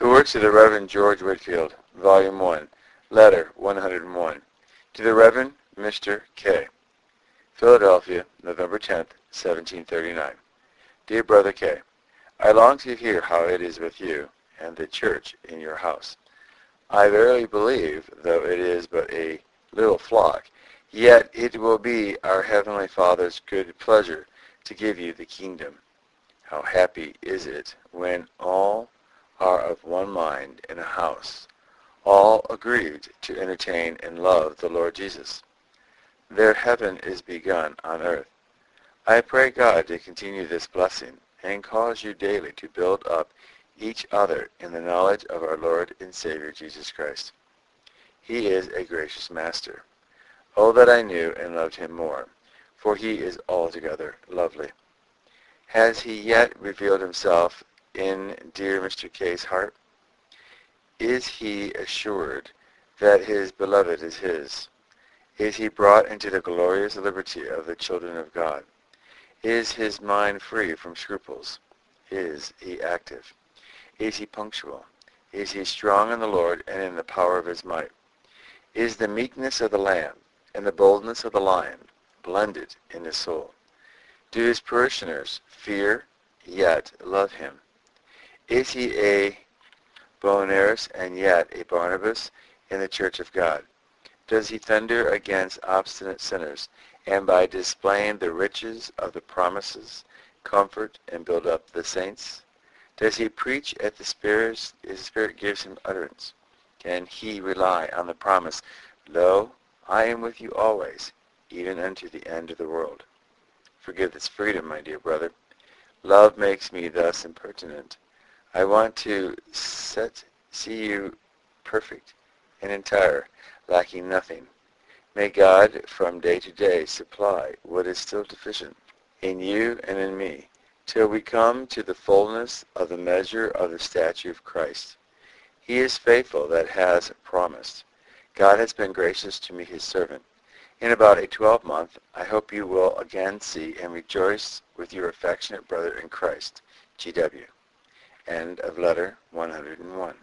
The works of the Reverend George Whitefield, Volume 1, Letter 101. To the Reverend Mr. K. Philadelphia, November 10th, 1739. Dear Brother K., I long to hear how it is with you and the church in your house. I verily believe, though it is but a little flock, yet it will be our Heavenly Father's good pleasure to give you the kingdom. How happy is it when all are of one mind in a house, all agreed to entertain and love the Lord Jesus. Their heaven is begun on earth. I pray God to continue this blessing and cause you daily to build up each other in the knowledge of our Lord and Savior Jesus Christ. He is a gracious Master. Oh, that I knew and loved him more, for he is altogether lovely. Has he yet revealed himself in dear Mr. K.'s heart? Is he assured that his beloved is his? Is he brought into the glorious liberty of the children of God? Is his mind free from scruples? Is he active? Is he punctual? Is he strong in the Lord and in the power of his might? Is the meekness of the lamb and the boldness of the lion blended in his soul? Do his parishioners fear yet love him? Is he a Boanerges and yet a Barnabas in the church of God? Does he thunder against obstinate sinners, and by displaying the riches of the promises, comfort and build up the saints? Does he preach at the Spirit gives him utterance? Can he rely on the promise, Lo, I am with you always, even unto the end of the world? Forgive this freedom, my dear brother. Love makes me thus impertinent. I want to see you perfect and entire, lacking nothing. May God from day to day supply what is still deficient in you and in me, till we come to the fullness of the measure of the stature of Christ. He is faithful that has promised. God has been gracious to me, his servant. In about a 12-month, I hope you will again see and rejoice with your affectionate brother in Christ, G.W. End of Letter 101.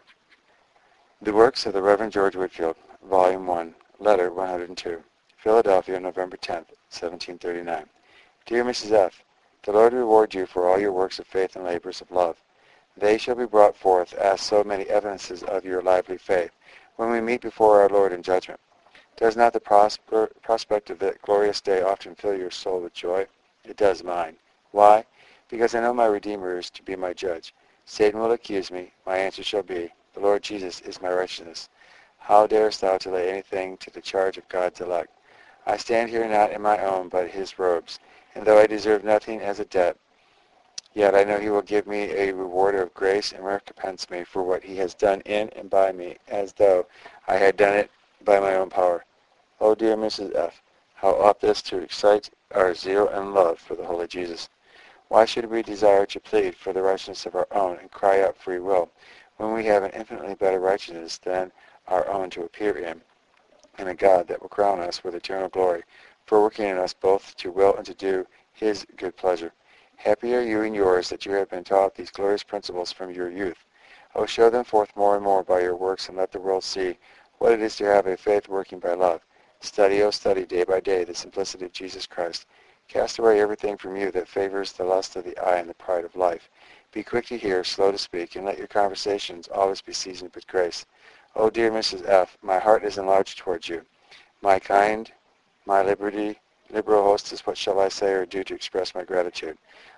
The Works of the Reverend George Whitefield, Volume 1, Letter 102. Philadelphia, November 10th, 1739. Dear Mrs. F., the Lord reward you for all your works of faith and labors of love. They shall be brought forth as so many evidences of your lively faith when we meet before our Lord in judgment. Does not the prospect of that glorious day often fill your soul with joy? It does mine. Why? Because I know my Redeemer is to be my judge. Satan will accuse me. My answer shall be, the Lord Jesus is my righteousness. How darest thou to lay anything to the charge of God's elect? I stand here not in my own, but his robes. And though I deserve nothing as a debt, yet I know he will give me a reward of grace and recompense me for what he has done in and by me, as though I had done it by my own power. Oh, dear Mrs. F., how ought this to excite our zeal and love for the Holy Jesus? Why should we desire to plead for the righteousness of our own and cry out free will, when we have an infinitely better righteousness than our own to appear in, and a God that will crown us with eternal glory, for working in us both to will and to do his good pleasure? Happy are you and yours that you have been taught these glorious principles from your youth. Oh, show them forth more and more by your works, and let the world see what it is to have a faith working by love. Study, oh study, day by day, the simplicity of Jesus Christ. Cast away everything from you that favors the lust of the eye and the pride of life. Be quick to hear, slow to speak, and let your conversations always be seasoned with grace. Oh, dear Mrs. F., my heart is enlarged towards you. My kind, my liberal hostess, what shall I say or do to express my gratitude?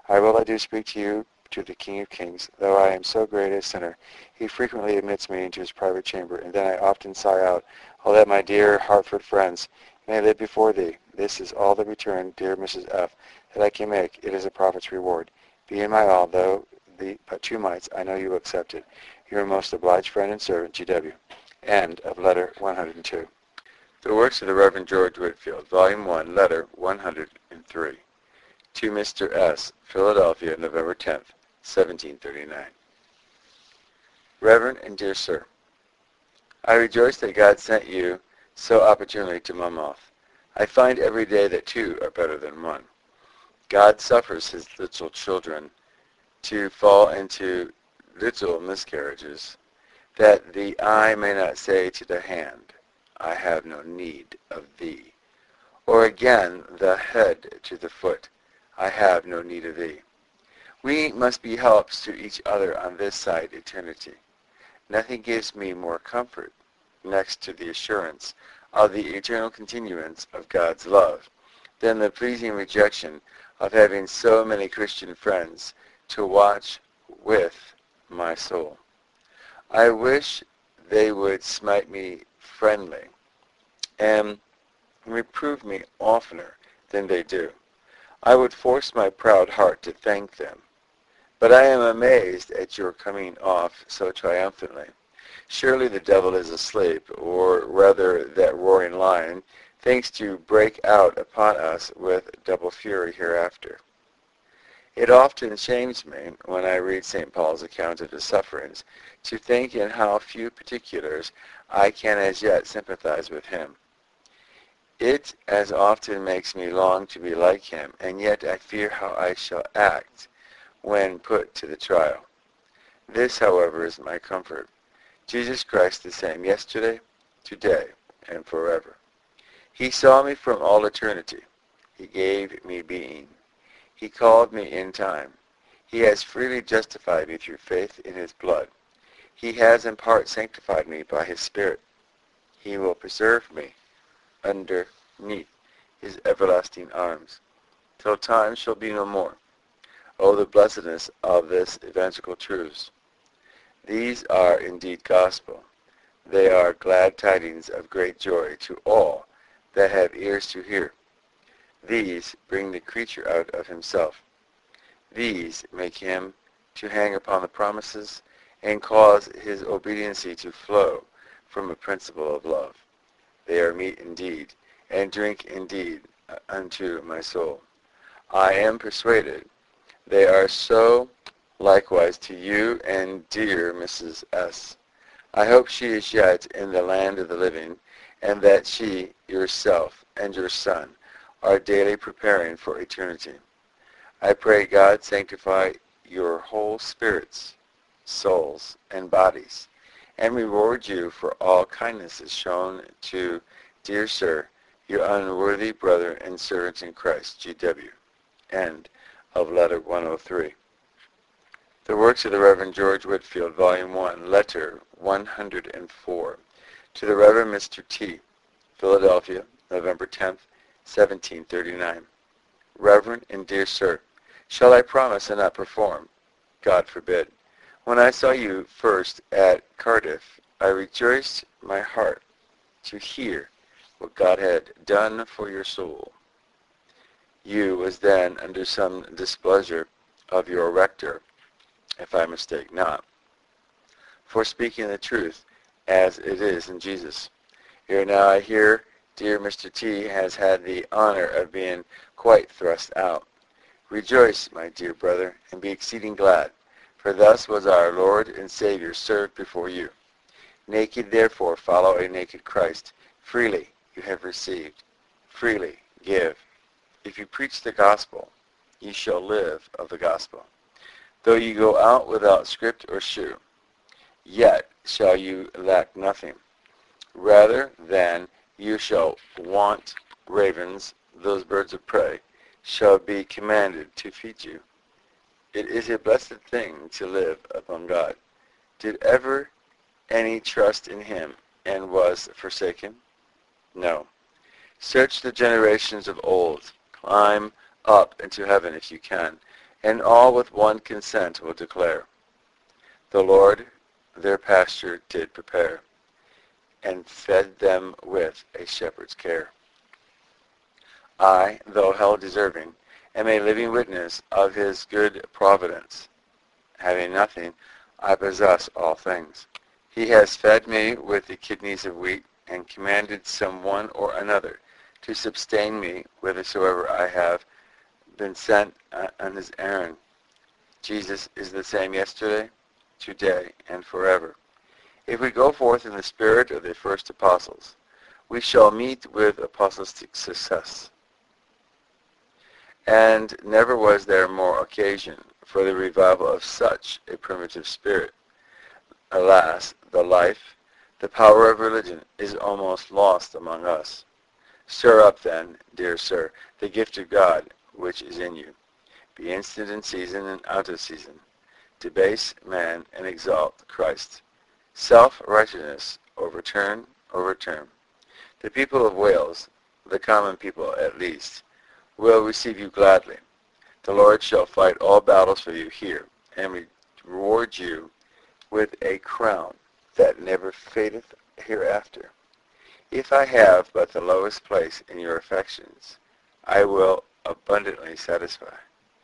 I do speak to you, to the King of Kings. Though I am so great a sinner, he frequently admits me into his private chamber, and then I often sigh out, oh, that my dear Hartford friends may live before thee. This is all the return, dear Mrs. F., that I can make. It is a prophet's reward. Be in my all, though but 2 mites, I know you will accept it. Your most obliged friend and servant, G.W. End of Letter 102. The Works of the Reverend George Whitefield, Volume 1, Letter 103. To Mr. S., Philadelphia, November 10th, 1739. Reverend and Dear Sir, I rejoice that God sent you so opportunely to Monmouth. I find every day that 2 are better than 1. God suffers his little children to fall into little miscarriages, that the eye may not say to the hand, I have no need of thee. Or again, the head to the foot, I have no need of thee. We must be helps to each other on this side eternity. Nothing gives me more comfort, next to the assurance of the eternal continuance of God's love, than the pleasing rejection of having so many Christian friends to watch with my soul. I wish they would smite me friendly and reprove me oftener than they do. I would force my proud heart to thank them. But I am amazed at your coming off so triumphantly. Surely the devil is asleep, or rather that roaring lion thinks to break out upon us with double fury hereafter. It often shames me, when I read St. Paul's account of his sufferings, to think in how few particulars I can as yet sympathize with him. It as often makes me long to be like him, and yet I fear how I shall act when put to the trial. This, however, is my comfort. Jesus Christ the same yesterday, today, and forever. He saw me from all eternity. He gave me being. He called me in time. He has freely justified me through faith in his blood. He has in part sanctified me by his Spirit. He will preserve me underneath his everlasting arms, till time shall be no more. Oh, the blessedness of this evangelical truths! These are indeed gospel. They are glad tidings of great joy to all that have ears to hear. These bring the creature out of himself. These make him to hang upon the promises and cause his obedience to flow from a principle of love. They are meat indeed, and drink indeed unto my soul. I am persuaded they are so likewise to you and dear Mrs. S. I hope she is yet in the land of the living, and that she, yourself, and your son are daily preparing for eternity. I pray God sanctify your whole spirits, souls, and bodies, and reward you for all kindnesses shown to, dear sir, your unworthy brother and servant in Christ, G.W. End of letter 103. The works of the Reverend George Whitefield, Volume 1, Letter 104. To the Reverend Mr. T., Philadelphia, November 10th, 1739. Reverend and dear sir, shall I promise and not perform? God forbid. When I saw you first at Cardiff, I rejoiced my heart to hear what God had done for your soul. You was then under some displeasure of your rector, if I mistake not, for speaking the truth as it is in Jesus. Here now I hear dear Mr. T. has had the honor of being quite thrust out. Rejoice, my dear brother, and be exceeding glad, for thus was our Lord and Savior served before you. Naked therefore follow a naked Christ. Freely you have received, freely give. If you preach the gospel, ye shall live of the gospel. Though you go out without scrip or shoe, yet shall you lack nothing. Rather than you shall want ravens, those birds of prey, shall be commanded to feed you. It is a blessed thing to live upon God. Did ever any trust in him and was forsaken? No. Search the generations of old. Climb up into heaven if you can, and all with one consent will declare, the Lord their pasture did prepare, and fed them with a shepherd's care. I, though hell deserving, am a living witness of his good providence. Having nothing, I possess all things. He has fed me with the kidneys of wheat, and commanded some one or another to sustain me whithersoever I have been sent on his errand. Jesus is the same yesterday, today, and forever. If we go forth in the spirit of the first apostles, we shall meet with apostolic success. And never was there more occasion for the revival of such a primitive spirit. Alas, the life, the power of religion is almost lost among us. Stir up then, dear sir, the gift of God which is in you. Be instant in season and out of season. Debase man and exalt Christ. Self-righteousness overturn. The people of Wales, the common people at least, will receive you gladly. The Lord shall fight all battles for you here, and reward you with a crown that never fadeth hereafter. If I have but the lowest place in your affections, I will abundantly satisfy.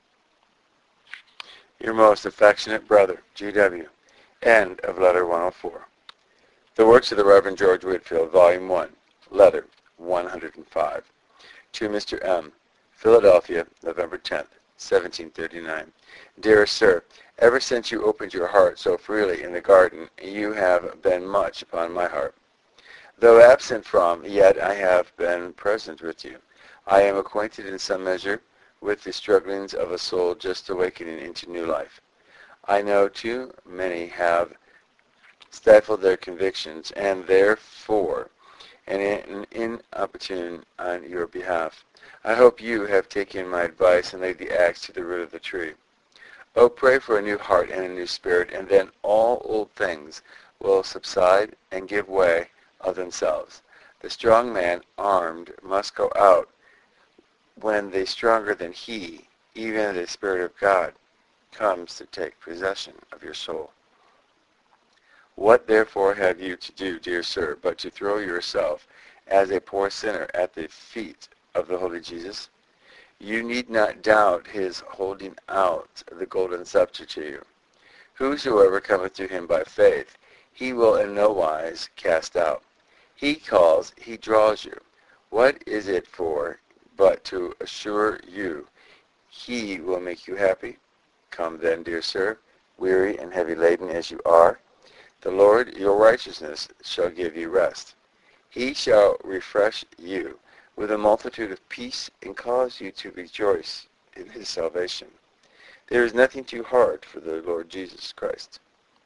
Your most affectionate brother, G.W. End of letter 104. The works of the Reverend George Whitefield, Volume 1, letter 105. To Mr. M., Philadelphia, November 10th, 1739. Dearest Sir, ever since you opened your heart so freely in the garden, you have been much upon my heart. Though absent from, yet I have been present with you. I am acquainted in some measure with the strugglings of a soul just awakening into new life. I know too many have stifled their convictions, and therefore an inopportune on your behalf. I hope you have taken my advice and laid the axe to the root of the tree. Oh, pray for a new heart and a new spirit, and then all old things will subside and give way of themselves. The strong man armed must go out when the stronger than he, even the Spirit of God, comes to take possession of your soul. What therefore have you to do, dear sir, but to throw yourself as a poor sinner at the feet of the holy Jesus? You need not doubt his holding out the golden scepter to you. Whosoever cometh to him by faith, he will in no wise cast out. He calls, he draws you. What is it for but to assure you he will make you happy? Come then, dear sir, weary and heavy laden as you are, the Lord your righteousness shall give you rest. He shall refresh you with a multitude of peace and cause you to rejoice in his salvation. There is nothing too hard for the Lord Jesus Christ.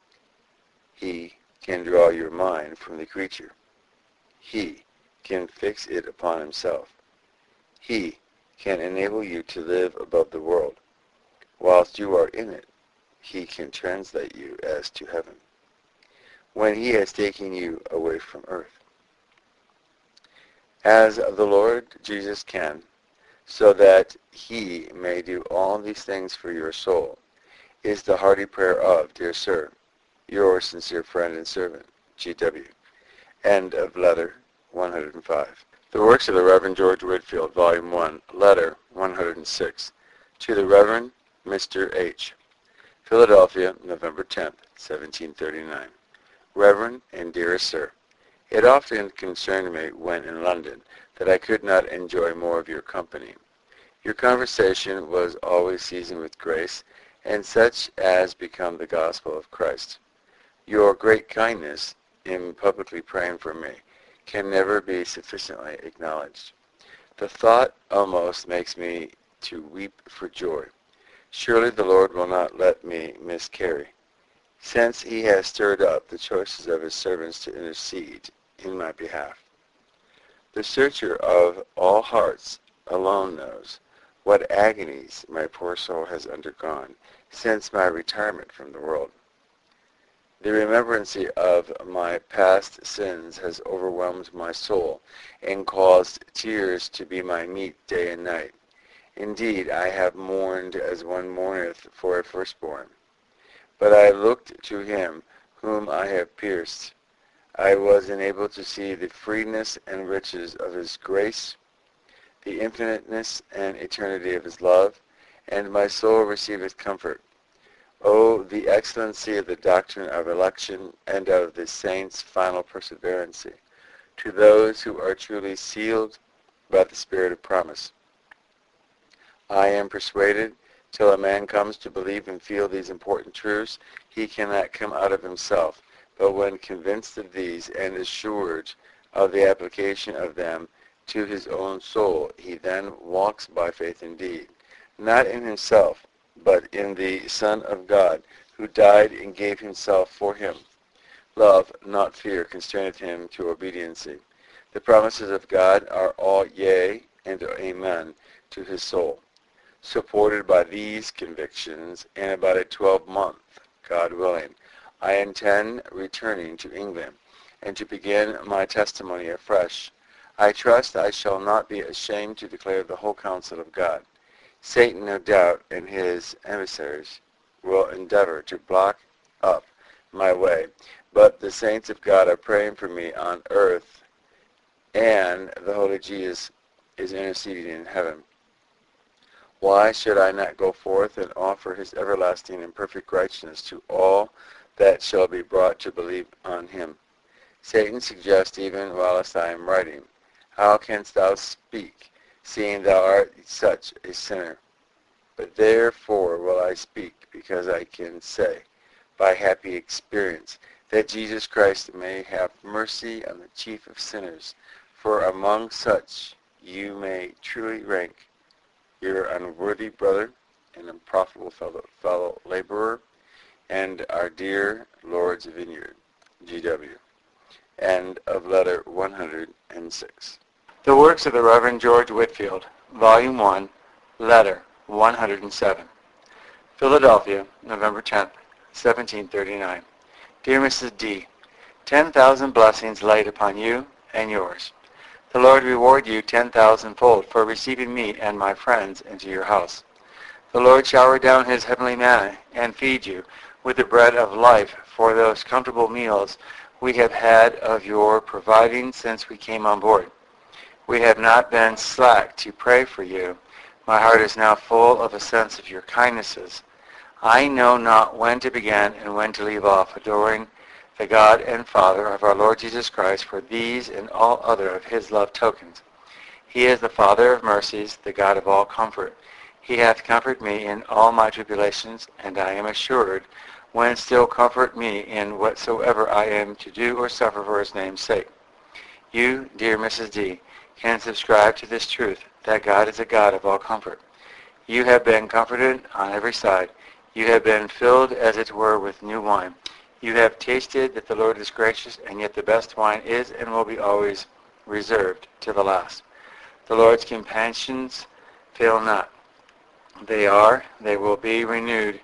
He can draw your mind from the creature. He can fix it upon himself. He can enable you to live above the world. Whilst you are in it, he can translate you as to heaven, when he has taken you away from earth. As the Lord Jesus can, so that he may do all these things for your soul, is the hearty prayer of, dear sir, your sincere friend and servant, G.W. End of letter 105. The works of the Reverend George Whitefield, Volume 1, letter 106. To the Reverend Mr. H., Philadelphia, November 10th, 1739. Reverend and dearest sir, it often concerned me when in London that I could not enjoy more of your company. Your conversation was always seasoned with grace, and such as become the gospel of Christ. Your great kindness in publicly praying for me can never be sufficiently acknowledged. The thought almost makes me to weep for joy. Surely the Lord will not let me miscarry, since he has stirred up the choices of his servants to intercede in my behalf. The searcher of all hearts alone knows what agonies my poor soul has undergone since my retirement from the world. The remembrance of my past sins has overwhelmed my soul and caused tears to be my meat day and night. Indeed, I have mourned as one mourneth for a firstborn. But I looked to him whom I have pierced. I was enabled to see the freeness and riches of his grace, the infiniteness and eternity of his love, and my soul receiveth comfort. Oh, the excellency of the doctrine of election and of the saints' final perseverance to those who are truly sealed by the Spirit of promise. I am persuaded, till a man comes to believe and feel these important truths, he cannot come out of himself, but when convinced of these and assured of the application of them to his own soul, he then walks by faith indeed, not in himself, but in the Son of God, who died and gave himself for him. Love, not fear, constraineth him to obediency. The promises of God are all yea and amen to his soul. Supported by these convictions, in about a 12-month, God willing, I intend returning to England and to begin my testimony afresh. I trust I shall not be ashamed to declare the whole counsel of God. Satan, no doubt, and his emissaries will endeavor to block up my way, but the saints of God are praying for me on earth, and the Holy Jesus is interceding in heaven. Why should I not go forth and offer his everlasting and perfect righteousness to all that shall be brought to believe on him? Satan suggests even whilst I am writing, how canst thou speak, seeing thou art such a sinner? But therefore will I speak, because I can say, by happy experience, that Jesus Christ may have mercy on the chief of sinners, for among such you may truly rank your unworthy brother and unprofitable fellow laborer, and our dear Lord's vineyard, G.W. End of letter 106. The works of the Reverend George Whitefield, Volume 1, Letter 107. Philadelphia, November 10th, 1739. Dear Mrs. D., 10,000 blessings light upon you and yours. The Lord reward you 10,000-fold for receiving me and my friends into your house. The Lord shower down his heavenly manna and feed you with the bread of life for those comfortable meals we have had of your providing since we came on board. We have not been slack to pray for you. My heart is now full of a sense of your kindnesses. I know not when to begin and when to leave off adoring the God and Father of our Lord Jesus Christ for these and all other of his love tokens. He is the Father of mercies, the God of all comfort. He hath comforted me in all my tribulations, and I am assured when still comfort me in whatsoever I am to do or suffer for his name's sake. You, dear Mrs. D., can subscribe to this truth, that God is a God of all comfort. You have been comforted on every side. You have been filled, as it were, with new wine. You have tasted that the Lord is gracious, and yet the best wine is and will be always reserved to the last. The Lord's compassions fail not. They will be renewed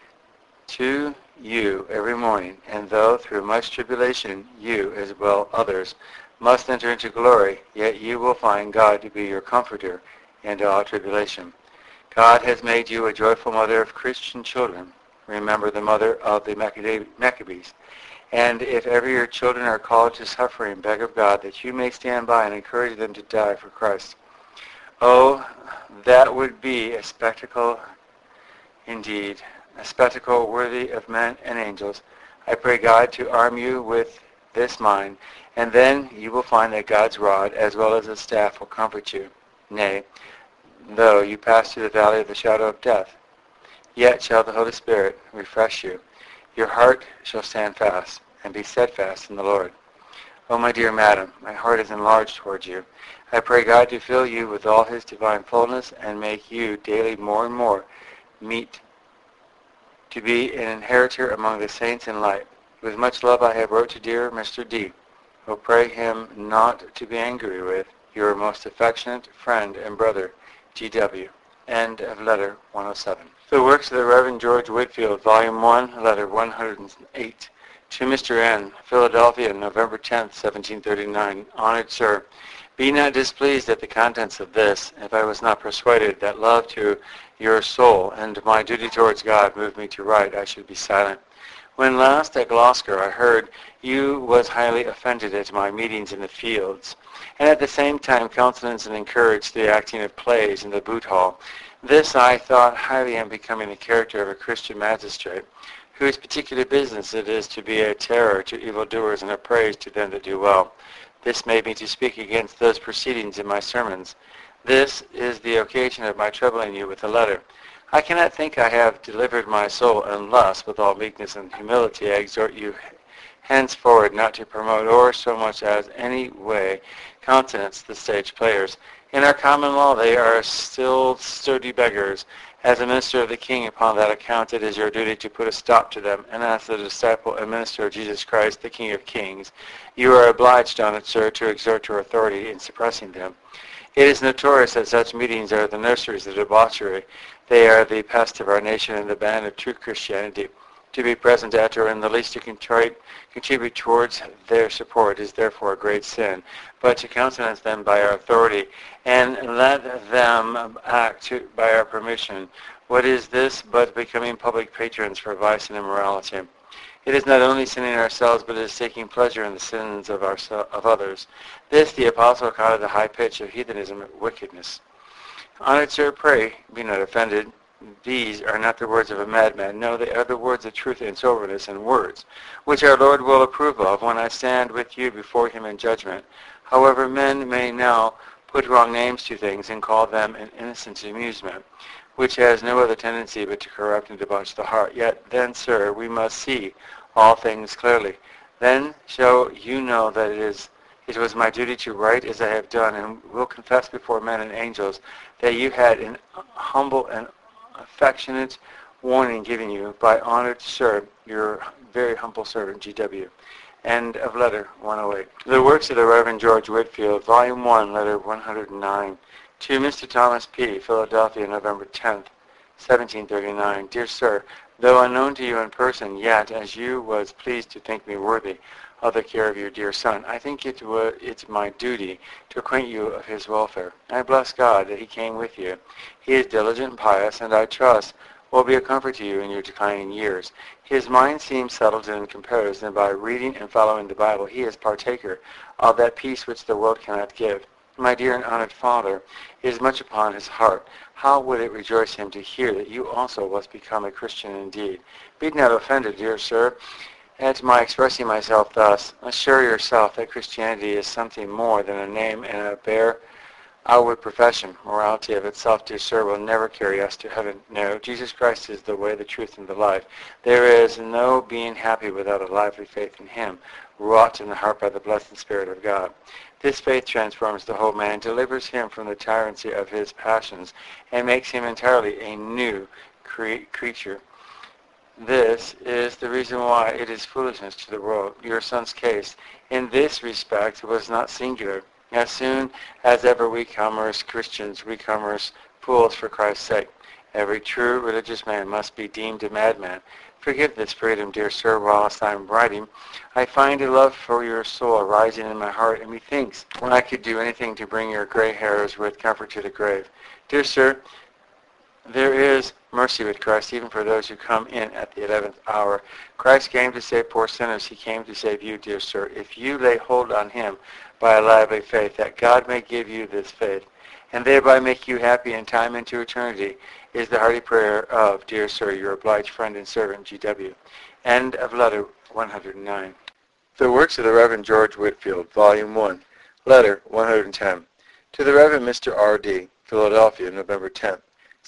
to you every morning, and though through much tribulation you, as well others, must enter into glory, yet you will find God to be your comforter in all tribulation. God has made you a joyful mother of Christian children. Remember the mother of the Maccabees. And if ever your children are called to suffering, beg of God that you may stand by and encourage them to die for Christ. Oh, that would be a spectacle indeed, a spectacle worthy of men and angels. I pray God to arm you with this mind, and then you will find that God's rod as well as his staff will comfort you. Nay, though you pass through the valley of the shadow of death, yet shall the Holy Spirit refresh you. Your heart shall stand fast and be steadfast in the Lord. O my dear madam, my heart is enlarged towards you. I pray God to fill you with all his divine fullness and make you daily more and more meet to be an inheritor among the saints in light. With much love I have wrote to dear Mr. D. O pray him not to be angry with your most affectionate friend and brother, G.W. End of letter 107. The works of the Reverend George Whitefield, Volume 1, Letter 108. To Mr. N., Philadelphia, November 10th, 1739. Honored Sir, be not displeased at the contents of this, if I was not persuaded that love to your soul and my duty towards God moved me to write, I should be silent. When last at Gloucester I heard you was highly offended at my meetings in the fields, and at the same time countenanced and encouraged the acting of plays in the boot hall. This I thought highly unbecoming the character of a Christian magistrate, whose particular business it is to be a terror to evildoers and a praise to them that do well. This made me to speak against those proceedings in my sermons. This is the occasion of my troubling you with a letter. I cannot think I have delivered my soul unless, with all meekness and humility, I exhort you henceforward not to promote or so much as any way countenance the stage players. In our common law they are still sturdy beggars, As a minister of the King, upon that account it is your duty to put a stop to them, and as the disciple and minister of Jesus Christ, the King of Kings, you are obliged, honored sir, to exert your authority in suppressing them. It is notorious that such meetings are the nurseries of debauchery. They are the pest of our nation and the ban of true Christianity. To be present at or in the least to contribute towards their support is therefore a great sin, but to countenance them by our authority and let them act by our permission, what is this but becoming public patrons for vice and immorality? It is not only sinning ourselves, but it is taking pleasure in the sins of others. This the apostle called the high pitch of heathenism and wickedness. Honored sir, pray, be not offended. These are not the words of a madman. No, they are the words of truth and soberness and words, which our Lord will approve of when I stand with you before him in judgment. However, men may now put wrong names to things and call them an innocent amusement, which has no other tendency but to corrupt and debauch the heart. Yet then, sir, we must see all things clearly. Then shall you know that it was my duty to write as I have done, and will confess before men and angels that you had an humble and affectionate warning given you by honored sir, your very humble servant, G.W. End of letter 108. The works of the Reverend George Whitefield, Volume 1, letter 109. To Mr. Thomas P., Philadelphia, November 10th, 1739. Dear Sir, though unknown to you in person, yet as you was pleased to think me worthy of the care of your dear son, I think it's my duty to acquaint you of his welfare. I bless God that he came with you. He is diligent and pious, and I trust will be a comfort to you in your declining years. His mind seems settled in comparison, and by reading and following the Bible, he is partaker of that peace which the world cannot give. My dear and honored father, it is much upon his heart. How would it rejoice him to hear that you also was become a Christian indeed? Be not offended, dear sir, at my expressing myself thus. Assure yourself that Christianity is something more than a name and a bare outward profession. Morality of itself, dear sir, will never carry us to heaven. No, Jesus Christ is the way, the truth, and the life. There is no being happy without a lively faith in him, wrought in the heart by the blessed Spirit of God. This faith transforms the whole man, delivers him from the tyranny of his passions, and makes him entirely a new creature. This is the reason why it is foolishness to the world. Your son's case in this respect was not singular. As soon as ever we comers Christians, we comers fools for Christ's sake. Every true religious man must be deemed a madman. Forgive this freedom, dear sir, whilst I am writing. I find a love for your soul arising in my heart, and methinks when I could do anything to bring your gray hairs with comfort to the grave. Dear sir, there is mercy with Christ, even for those who come in at the 11th hour. Christ came to save poor sinners. He came to save you, dear sir. If you lay hold on him by a lively faith, that God may give you this faith, and thereby make you happy in time into eternity, is the hearty prayer of, dear sir, your obliged friend and servant, G.W. End of letter 109. The works of the Reverend George Whitefield, Volume 1, letter 110. To the Reverend Mr. R.D., Philadelphia, November 10th,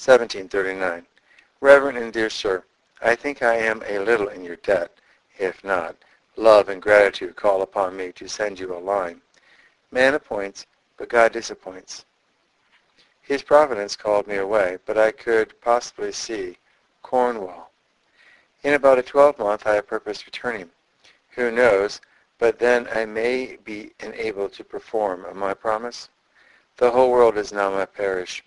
1739. Reverend and dear sir, I think I am a little in your debt. If not, love and gratitude call upon me to send you a line. Man appoints, but God disappoints. His providence called me away, but I could possibly see Cornwall. In about a 12-month I have purposed returning. Who knows, but then I may be enabled to perform my promise. The whole world is now my parish.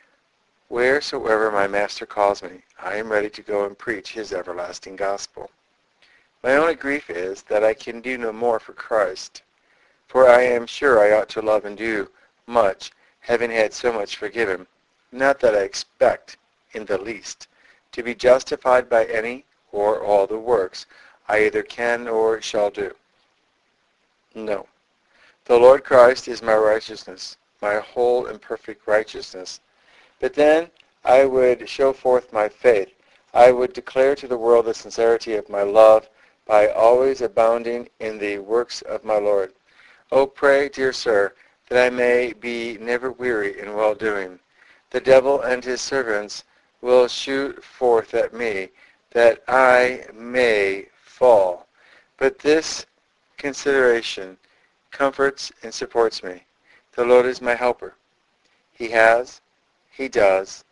Wheresoever my Master calls me, I am ready to go and preach his everlasting gospel. My only grief is that I can do no more for Christ, for I am sure I ought to love and do much, having had so much forgiven. Not that I expect, in the least, to be justified by any or all the works I either can or shall do. No. The Lord Christ is my righteousness, my whole and perfect righteousness. But then I would show forth my faith. I would declare to the world the sincerity of my love by always abounding in the works of my Lord. Oh, pray, dear sir, that I may be never weary in well-doing. The devil and his servants will shoot forth at me, that I may fall. But this consideration comforts and supports me. The Lord is my helper. He has, he does,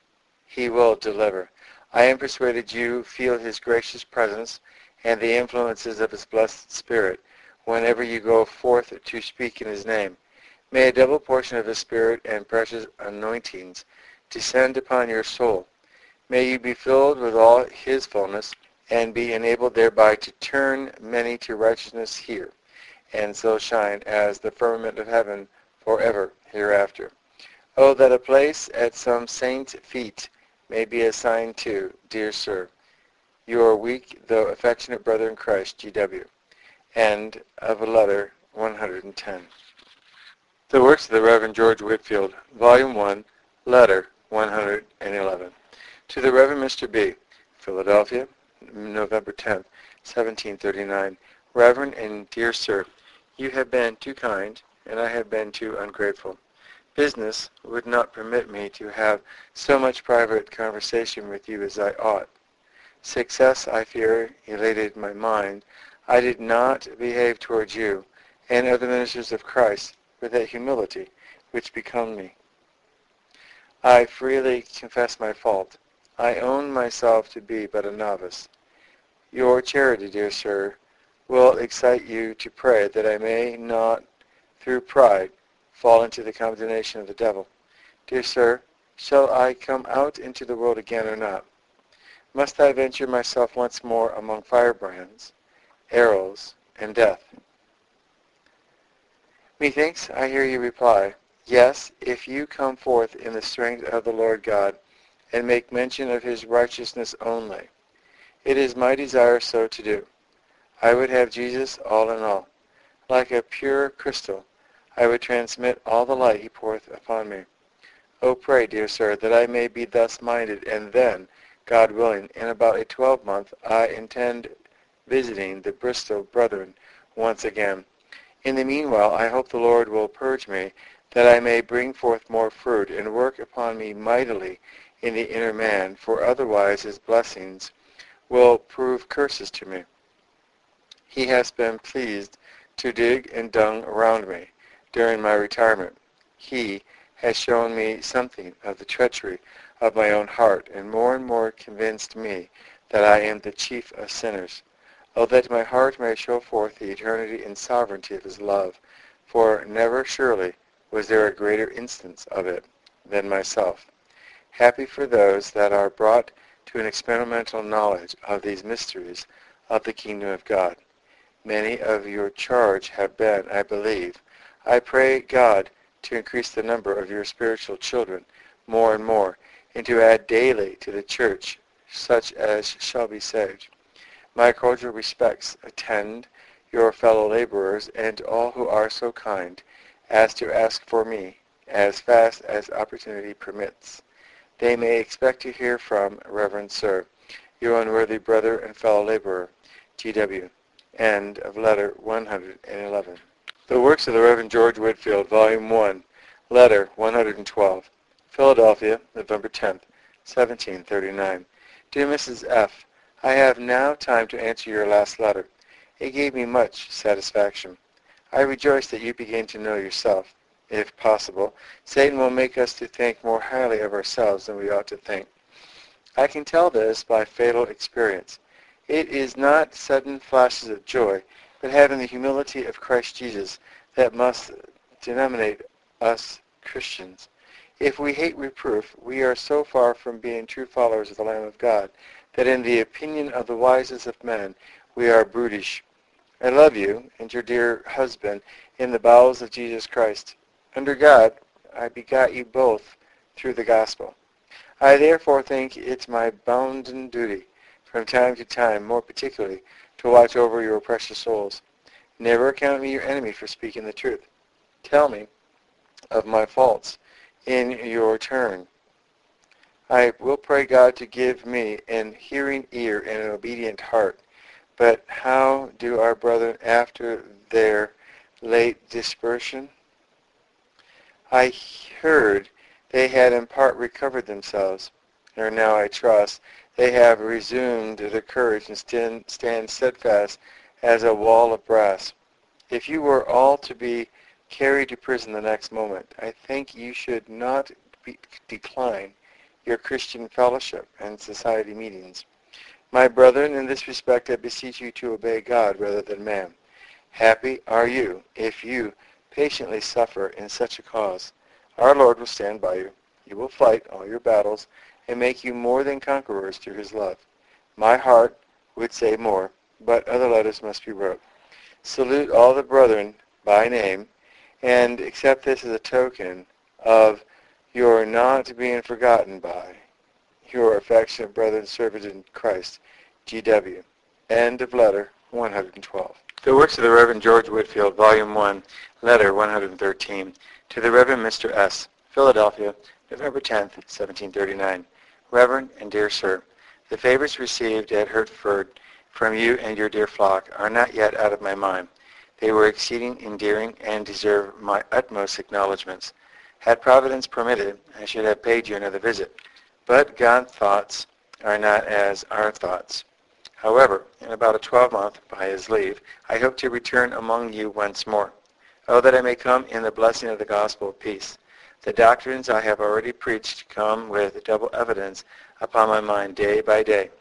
he will deliver. I am persuaded you feel his gracious presence and the influences of his blessed Spirit whenever you go forth to speak in his name. May a double portion of his Spirit and precious anointings descend upon your soul. May you be filled with all his fullness and be enabled thereby to turn many to righteousness here, and so shine as the firmament of heaven forever hereafter. Oh, that a place at some saint's feet may be assigned to, dear sir, your weak though affectionate brother in Christ, G.W. End of letter 110. The works of the Reverend George Whitefield, Volume 1, Letter 111. To the Reverend Mr. B., Philadelphia, November 10th, 1739. Reverend and dear sir, you have been too kind, and I have been too ungrateful. Business would not permit me to have so much private conversation with you as I ought. Success, I fear, elated my mind. I did not behave towards you and other ministers of Christ with that humility which becomes me. I freely confess my fault. I own myself to be but a novice. Your charity, dear sir, will excite you to pray that I may not, through pride, fall into the condemnation of the devil. Dear sir, shall I come out into the world again or not? Must I venture myself once more among firebrands, arrows, and death? Methinks I hear you reply, yes, if you come forth in the strength of the Lord God, and make mention of his righteousness only. It is my desire so to do. I would have Jesus all in all. Like a pure crystal, I would transmit all the light he poureth upon me. Oh, pray, dear sir, that I may be thus minded, and then, God willing, in about a 12-month, I intend visiting the Bristol brethren once again. In the meanwhile, I hope the Lord will purge me, that I may bring forth more fruit, and work upon me mightily in the inner man, for otherwise his blessings will prove curses to me. He has been pleased to dig and dung around me during my retirement. He has shown me something of the treachery of my own heart, and more convinced me that I am the chief of sinners. Oh, that my heart may show forth the eternity and sovereignty of his love, for never surely was there a greater instance of it than myself. Happy for those that are brought to an experimental knowledge of these mysteries of the kingdom of God. Many of your charge have been, I believe. I pray God to increase the number of your spiritual children more and more, and to add daily to the church such as shall be saved. My cordial respects attend your fellow laborers and all who are so kind as to ask for me as fast as opportunity permits. They may expect to hear from, Reverend Sir, your unworthy brother and fellow laborer, G.W. End of letter 111. The works of the Reverend George Whitefield, Volume 1, Letter 112, Philadelphia, November 10th, 1739. Dear Mrs. F., I have now time to answer your last letter. It gave me much satisfaction. I rejoice that you begin to know yourself. If possible, Satan will make us to think more highly of ourselves than we ought to think. I can tell this by fatal experience. It is not sudden flashes of joy, but having the humility of Christ Jesus that must denominate us Christians. If we hate reproof, we are so far from being true followers of the Lamb of God that in the opinion of the wisest of men we are brutish. I love you and your dear husband in the bowels of Jesus Christ. Under God, I begot you both through the gospel. I therefore think it my bounden duty, from time to time, more particularly, to watch over your precious souls. Never account me your enemy for speaking the truth. Tell me of my faults in your turn. I will pray God to give me an hearing ear and an obedient heart. But how do our brethren after their late dispersion? I heard they had in part recovered themselves, or now I trust they have resumed their courage and stand steadfast as a wall of brass. If you were all to be carried to prison the next moment, I think you should not decline your Christian fellowship and society meetings. My brethren, in this respect I beseech you to obey God rather than man. Happy are you if you patiently suffer in such a cause. Our Lord will stand by you. He will fight all your battles and make you more than conquerors through his love. My heart would say more, but other letters must be wrote. Salute all the brethren by name, and accept this as a token of your not being forgotten by your affectionate brother and servant in Christ, G.W. End of letter 112. The works of the Reverend George Whitefield, Volume 1, Letter 113. To the Reverend Mr. S., Philadelphia, November 10th, 1739. Reverend and dear Sir, the favors received at Hertford from you and your dear flock are not yet out of my mind. They were exceeding endearing and deserve my utmost acknowledgments. Had Providence permitted, I should have paid you another visit. But God's thoughts are not as our thoughts. However, in about a 12-month, by his leave, I hope to return among you once more. Oh, that I may come in the blessing of the gospel of peace. The doctrines I have already preached come with double evidence upon my mind day by day.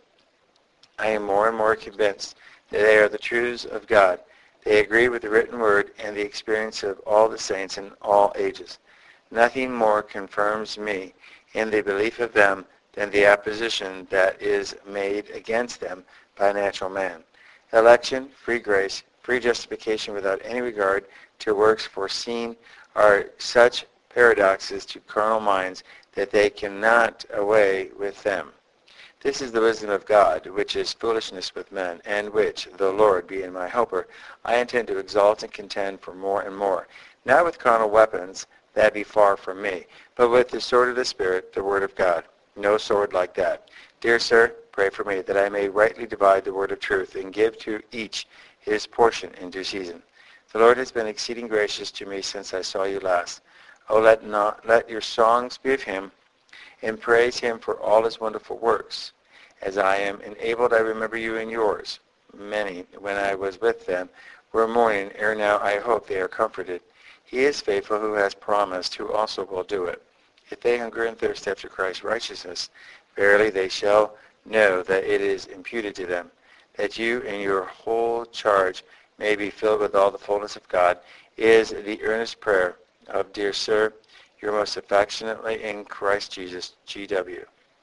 I am more and more convinced that they are the truths of God. They agree with the written word and the experience of all the saints in all ages. Nothing more confirms me in the belief of them than the opposition that is made against them by natural man. Election, free grace, free justification without any regard to works foreseen are such paradoxes to carnal minds that they cannot away with them. This is the wisdom of God, which is foolishness with men, and which, the Lord being my helper, I intend to exalt and contend for more and more, not with carnal weapons, that be far from me, but with the sword of the Spirit, the word of God. No sword like that. Dear sir, pray for me, that I may rightly divide the word of truth, and give to each his portion in due season. The Lord has been exceeding gracious to me since I saw you last. Oh, let your songs be of him, and praise him for all his wonderful works. As I am enabled, I remember you and yours. Many, when I was with them, were mourning, ere now I hope they are comforted. He is faithful who has promised, who also will do it. If they hunger and thirst after Christ's righteousness, verily they shall know that it is imputed to them, that you and your whole charge may be filled with all the fullness of God, is the earnest prayer of, dear sir, your most affectionately in Christ Jesus, G.W.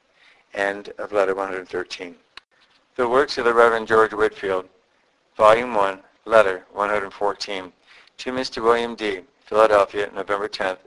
End of letter 113. The works of the Reverend George Whitefield, Volume 1, Letter 114. To Mr. William D., Philadelphia, November 10th,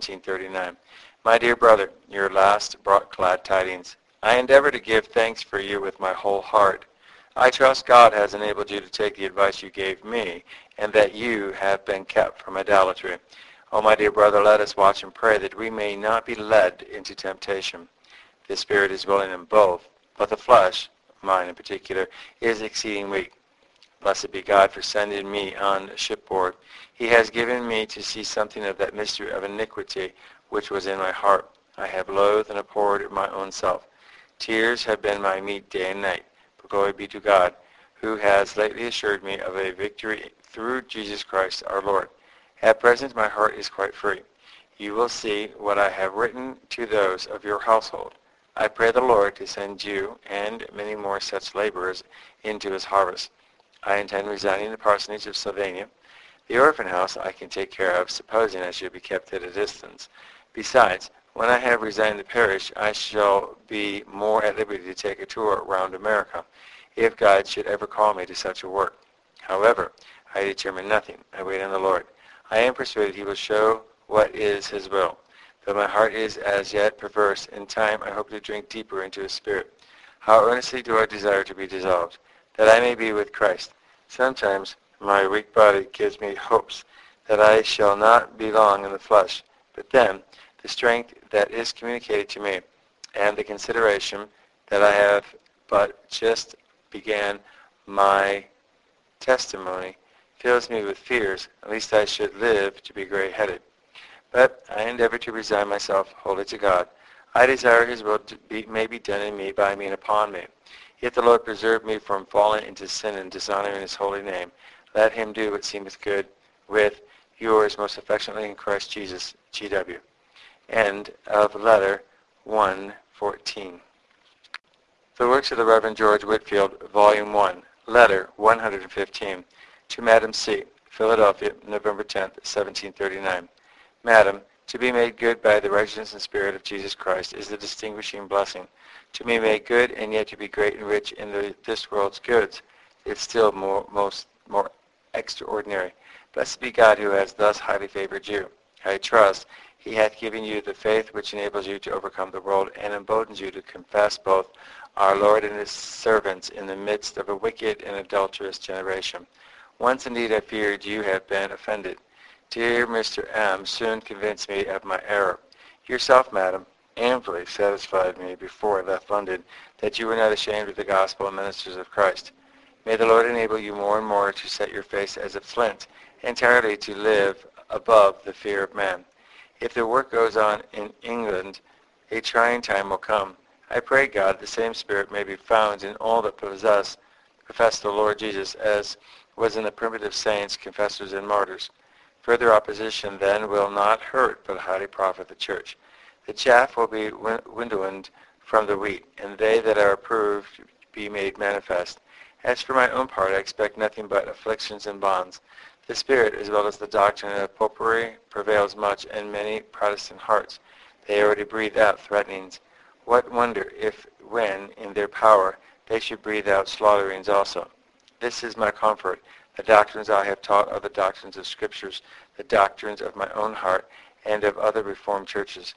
1739. My dear brother, your last brought glad tidings. I endeavor to give thanks for you with my whole heart. I trust God has enabled you to take the advice you gave me, and that you have been kept from idolatry. Oh, my dear brother, let us watch and pray that we may not be led into temptation. The spirit is willing in both, but the flesh, mine in particular, is exceeding weak. Blessed be God for sending me on shipboard. He has given me to see something of that mystery of iniquity which was in my heart. I have loathed and abhorred my own self. Tears have been my meat day and night. But glory be to God, who has lately assured me of a victory through Jesus Christ our Lord. At present my heart is quite free. You will see what I have written to those of your household. I pray the Lord to send you and many more such laborers into his harvest. I intend resigning the parsonage of Sylvania. The orphan house I can take care of, supposing I should be kept at a distance. Besides, when I have resigned the parish, I shall be more at liberty to take a tour round America, if God should ever call me to such a work. However, I determine nothing. I wait on the Lord. I am persuaded he will show what is his will. Though my heart is as yet perverse, in time I hope to drink deeper into his spirit. How earnestly do I desire to be dissolved, that I may be with Christ. Sometimes my weak body gives me hopes that I shall not be long in the flesh, but then the strength that is communicated to me, and the consideration that I have but just began my testimony, fills me with fears, lest I should live to be gray-headed. But I endeavor to resign myself wholly to God. I desire his will may be done in me by me and upon me. If the Lord preserve me from falling into sin and dishonoring his holy name, let him do what seemeth good with yours most affectionately in Christ Jesus, G.W. End of letter 1 14. The Works of the Reverend George Whitfield, Volume 1, Letter 115, to Madam C., Philadelphia, November 10, 1739. Madam, to be made good by the righteousness and Spirit of Jesus Christ is the distinguishing blessing. To be made good and yet to be great and rich in this world's goods is still more extraordinary. Blessed be God who has thus highly favored you. I trust he hath given you the faith which enables you to overcome the world and emboldens you to confess both our Lord and his servants in the midst of a wicked and adulterous generation. Once indeed I feared you have been offended. Dear Mr. M. soon convinced me of my error. Yourself, madam, amply satisfied me before I left London that you were not ashamed of the gospel and ministers of Christ. May the Lord enable you more and more to set your face as a flint, entirely to live above the fear of man. If the work goes on in England, a trying time will come. I pray God the same spirit may be found in all that profess the Lord Jesus as was in the primitive saints, confessors, and martyrs. Further opposition then will not hurt but highly profit the church. The chaff will be windowed from the wheat, and they that are approved be made manifest. As for my own part, I expect nothing but afflictions and bonds. The spirit, as well as the doctrine of popery, prevails much in many Protestant hearts. They already breathe out threatenings. What wonder if, when in their power, they should breathe out slaughterings also? This is my comfort. The doctrines I have taught are the doctrines of Scriptures, the doctrines of my own heart, and of other Reformed churches.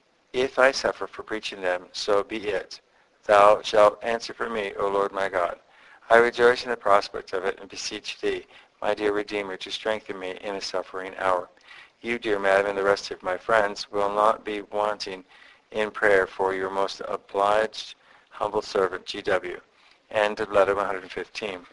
If I suffer for preaching them, so be it. Thou shalt answer for me, O Lord my God. I rejoice in the prospect of it, and beseech thee, my dear Redeemer, to strengthen me in a suffering hour. You, dear Madam, and the rest of my friends will not be wanting in prayer for your most obliged, humble servant, G.W. End of letter 115.